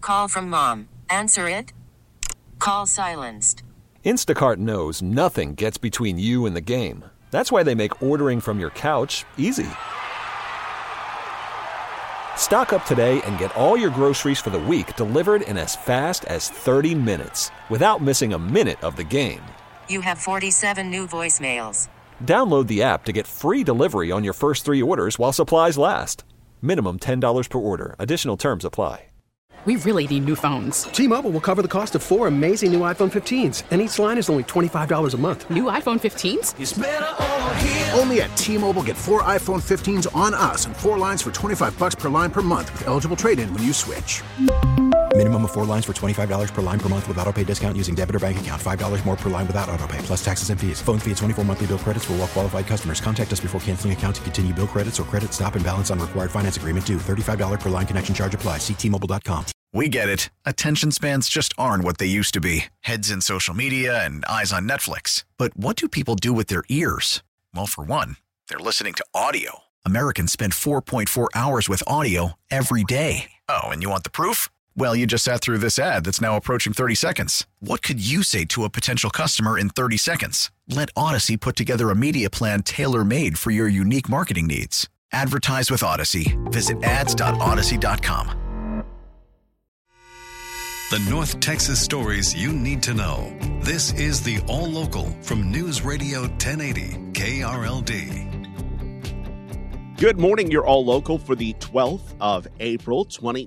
Call from mom. Answer it. Call silenced. Instacart knows nothing gets between you and the game. That's why they make ordering from your couch easy. Stock up today and get all your groceries for the week delivered in as fast as 30 minutes without missing a minute of the game. You have 47 new voicemails. Download the app to get free delivery on your first 3 orders while supplies last. Minimum $10 per order. Additional terms apply. We really need new phones. T-Mobile will cover the cost of 4 amazing new iPhone 15s, and each line is only $25 a month. New iPhone 15s? It's better over here. Only at T-Mobile, get 4 iPhone 15s on us and 4 lines for $25 per line per month with eligible trade-in when you switch. Minimum of 4 lines for $25 per line per month with autopay discount using debit or bank account. $5 more per line without autopay, plus taxes and fees. Phone fee at 24 monthly bill credits for well-qualified customers. Contact us before canceling account to continue bill credits or credit stop and balance on required finance agreement due. $35 per line connection charge applies. See T-Mobile.com. We get it. Attention spans just aren't what they used to be. Heads in social media and eyes on Netflix. But what do people do with their ears? Well, for one, they're listening to audio. Americans spend 4.4 hours with audio every day. Oh, and you want the proof? Well, you just sat through this ad that's now approaching 30 seconds. What could you say to a potential customer in 30 seconds? Let Odyssey put together a media plan tailor-made for your unique marketing needs. Advertise with Odyssey. Visit ads.odyssey.com. The North Texas stories you need to know. This is the All Local from News Radio 1080 KRLD. Good morning, you're All Local for the 12th of April,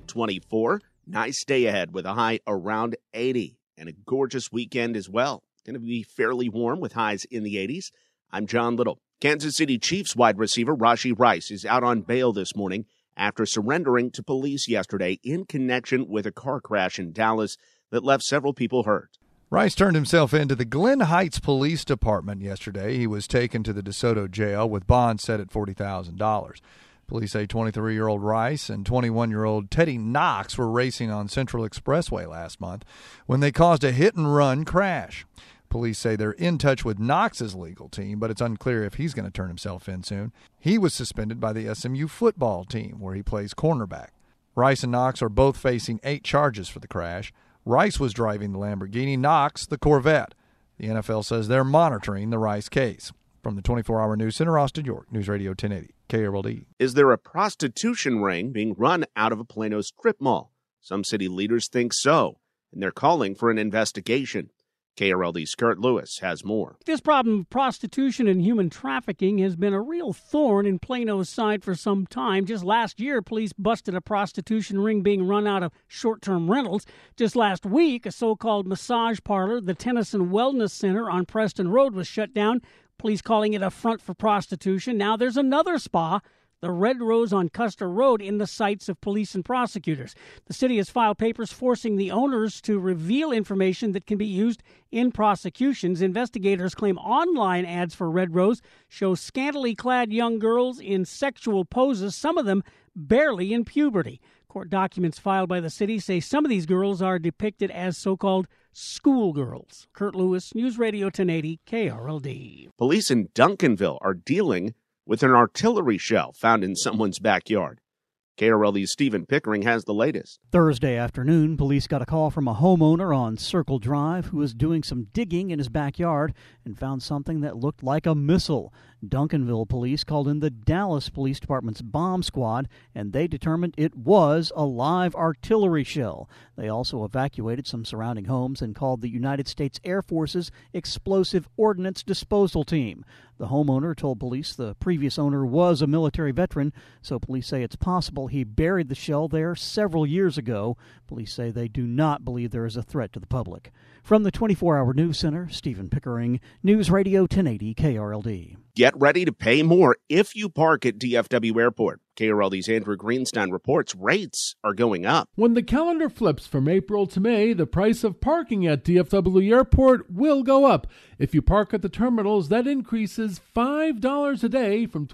2024. Nice day ahead with a high around 80 and a gorgeous weekend as well. Going to be fairly warm with highs in the 80s. I'm John Little. Kansas City Chiefs wide receiver Rashee Rice is out on bail this morning after surrendering to police yesterday in connection with a car crash in Dallas that left several people hurt. Rice turned himself in to the Glen Heights Police Department yesterday. He was taken to the DeSoto jail with bond set at $40,000. Police say 23-year-old Rice and 21-year-old Teddy Knox were racing on Central Expressway last month when they caused a hit-and-run crash. Police say they're in touch with Knox's legal team, but it's unclear if he's going to turn himself in soon. He was suspended by the SMU football team, where he plays cornerback. Rice and Knox are both facing 8 charges for the crash. Rice was driving the Lamborghini, Knox the Corvette. The NFL says they're monitoring the Rice case. From the 24-hour News Center, Austin, York, News Radio 1080, KRLD. Is there a prostitution ring being run out of a Plano strip mall? Some city leaders think so, and they're calling for an investigation. KRLD's Kurt Lewis has more. This problem of prostitution and human trafficking has been a real thorn in Plano's side for some time. Just last year, police busted a prostitution ring being run out of short-term rentals. Just last week, a so-called massage parlor, the Tennyson Wellness Center on Preston Road, was shut down. Police calling it a front for prostitution. Now there's another spa, the Red Rose on Custer Road, in the sights of police and prosecutors. The city has filed papers forcing the owners to reveal information that can be used in prosecutions. Investigators claim online ads for Red Rose show scantily clad young girls in sexual poses, some of them barely in puberty. Court documents filed by the city say some of these girls are depicted as so-called schoolgirls. Kurt Lewis, News Radio 1080, KRLD. Police in Duncanville are dealing with an artillery shell found in someone's backyard. KRLD's Stephen Pickering has the latest. Thursday afternoon, police got a call from a homeowner on Circle Drive who was doing some digging in his backyard and found something that looked like a missile. Duncanville police called in the Dallas Police Department's bomb squad, and they determined it was a live artillery shell. They also evacuated some surrounding homes and called the United States Air Force's Explosive Ordnance Disposal Team. The homeowner told police the previous owner was a military veteran, so police say it's possible he buried the shell there several years ago. Police say they do not believe there is a threat to the public. From the 24-hour News Center, Stephen Pickering, News Radio 1080 KRLD. Get ready to pay more if you park at DFW Airport. KRLD's Andrew Greenstein reports rates are going up. When the calendar flips from April to May, the price of parking at DFW Airport will go up. If you park at the terminals, that increases $5 a day from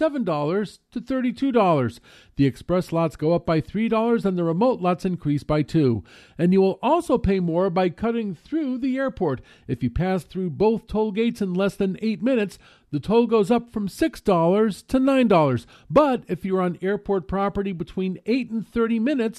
$27 to $32. The express lots go up by $3 and the remote lots increase by $2. And you will also pay more by cutting through the airport. If you pass through both toll gates in less than 8 minutes, the toll goes up from $6 to $9. But if you're on airport property between 8 and 30 minutes,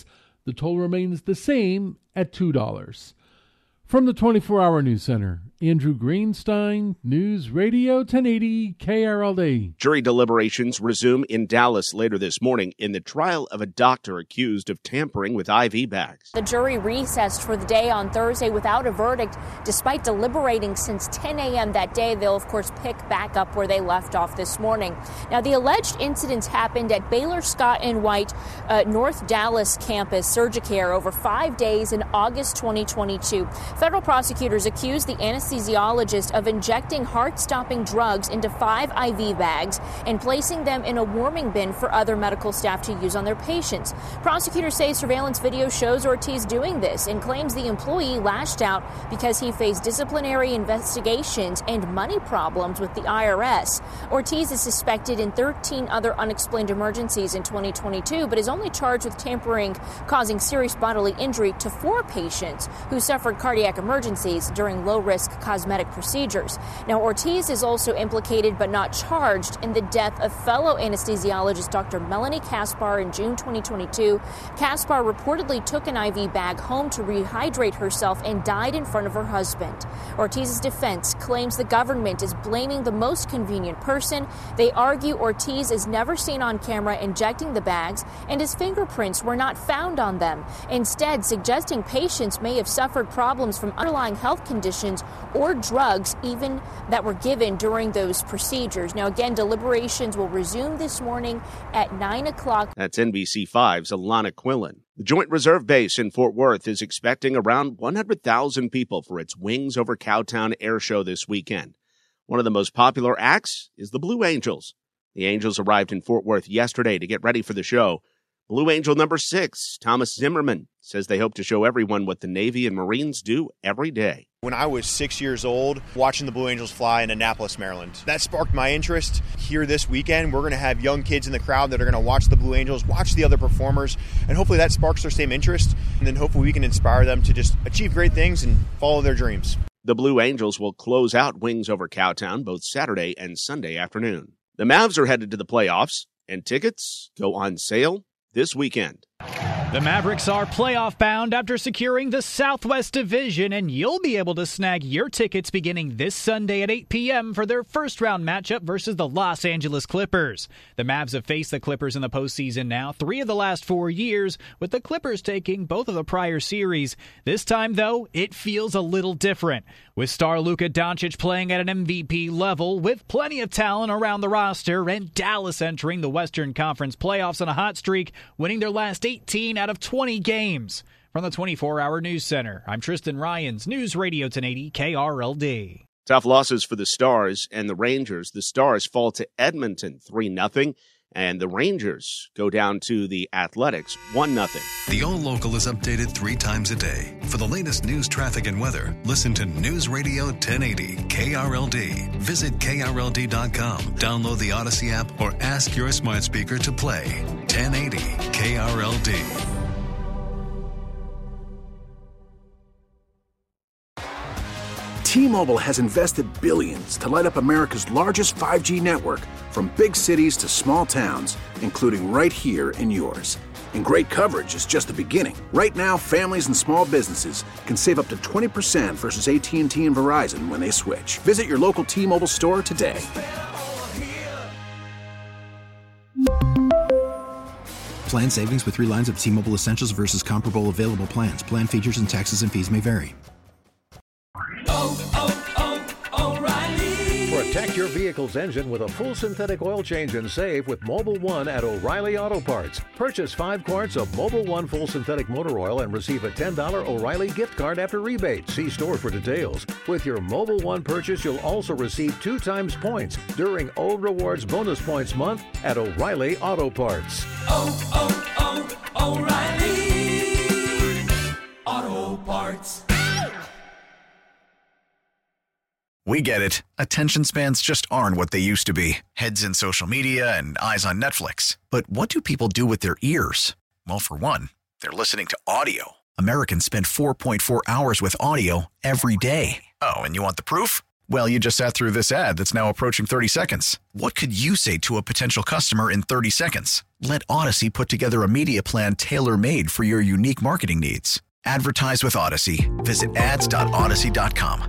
The toll remains the same at $2. From the 24-Hour News Center, Andrew Greenstein, News Radio 1080 KRLD. Jury deliberations resume in Dallas later this morning in the trial of a doctor accused of tampering with IV bags. The jury recessed for the day on Thursday without a verdict. Despite deliberating since 10 a.m. that day, they'll, of course, pick back up where they left off this morning. Now, the alleged incidents happened at Baylor Scott & White North Dallas campus, Surgicare, over 5 days in August 2022. Federal prosecutors accused the anesthesiologist of injecting heart-stopping drugs into 5 IV bags and placing them in a warming bin for other medical staff to use on their patients. Prosecutors say surveillance video shows Ortiz doing this and claims the employee lashed out because he faced disciplinary investigations and money problems with the IRS. Ortiz is suspected in 13 other unexplained emergencies in 2022, but is only charged with tampering, causing serious bodily injury to 4 patients who suffered cardiac emergencies during low-risk cosmetic procedures. Now, Ortiz is also implicated but not charged in the death of fellow anesthesiologist Dr. Melanie Kaspar in June 2022. Kaspar reportedly took an IV bag home to rehydrate herself and died in front of her husband. Ortiz's defense claims the government is blaming the most convenient person. They argue Ortiz is never seen on camera injecting the bags and his fingerprints were not found on them, instead suggesting patients may have suffered problems from underlying health conditions or drugs even that were given during those procedures. Now, again, deliberations will resume this morning at 9 o'clock. That's NBC5's Alana Quillen. The Joint Reserve Base in Fort Worth is expecting around 100,000 people for its Wings Over Cowtown air show this weekend. One of the most popular acts is the Blue Angels. The Angels arrived in Fort Worth yesterday to get ready for the show. Blue Angel number 6, Thomas Zimmerman, says they hope to show everyone what the Navy and Marines do every day. When I was 6 years old, watching the Blue Angels fly in Annapolis, Maryland, that sparked my interest. Here this weekend, we're going to have young kids in the crowd that are going to watch the Blue Angels, watch the other performers, and hopefully that sparks their same interest. And then hopefully we can inspire them to just achieve great things and follow their dreams. The Blue Angels will close out Wings Over Cowtown both Saturday and Sunday afternoon. The Mavs are headed to the playoffs, and tickets go on sale this weekend. The Mavericks are playoff bound after securing the Southwest Division, and you'll be able to snag your tickets beginning this Sunday at 8 p.m. for their first-round matchup versus the Los Angeles Clippers. The Mavs have faced the Clippers in the postseason now 3 of the last 4 years, with the Clippers taking both of the prior series. This time, though, it feels a little different, with star Luka Doncic playing at an MVP level, with plenty of talent around the roster, and Dallas entering the Western Conference playoffs on a hot streak, winning their last 18 out of 20 games. From the 24-Hour News Center, I'm Tristan Ryans, News Radio 1080 KRLD. Tough losses for the Stars and the Rangers. The Stars fall to Edmonton 3-0, and the Rangers go down to the Athletics 1-0. The All Local is updated 3 times a day. For the latest news, traffic, and weather, listen to News Radio 1080 KRLD. Visit KRLD.com, download the Odyssey app, or ask your smart speaker to play 1080 KRLD. T-Mobile has invested billions to light up America's largest 5G network, from big cities to small towns, including right here in yours. And great coverage is just the beginning. Right now, families and small businesses can save up to 20% versus AT&T and Verizon when they switch. Visit your local T-Mobile store today. Plan savings with 3 lines of T-Mobile Essentials versus comparable available plans. Plan features and taxes and fees may vary. Protect your vehicle's engine with a full synthetic oil change and save with Mobil 1 at O'Reilly Auto Parts. Purchase 5 quarts of Mobil 1 full synthetic motor oil and receive a $10 O'Reilly gift card after rebate. See store for details. With your Mobil 1 purchase, you'll also receive 2 times points during O Rewards Bonus Points Month at O'Reilly Auto Parts. O'Reilly Auto Parts. We get it. Attention spans just aren't what they used to be. Heads in social media and eyes on Netflix. But what do people do with their ears? Well, for one, they're listening to audio. Americans spend 4.4 hours with audio every day. Oh, and you want the proof? Well, you just sat through this ad that's now approaching 30 seconds. What could you say to a potential customer in 30 seconds? Let Odyssey put together a media plan tailor-made for your unique marketing needs. Advertise with Odyssey. Visit ads.odyssey.com.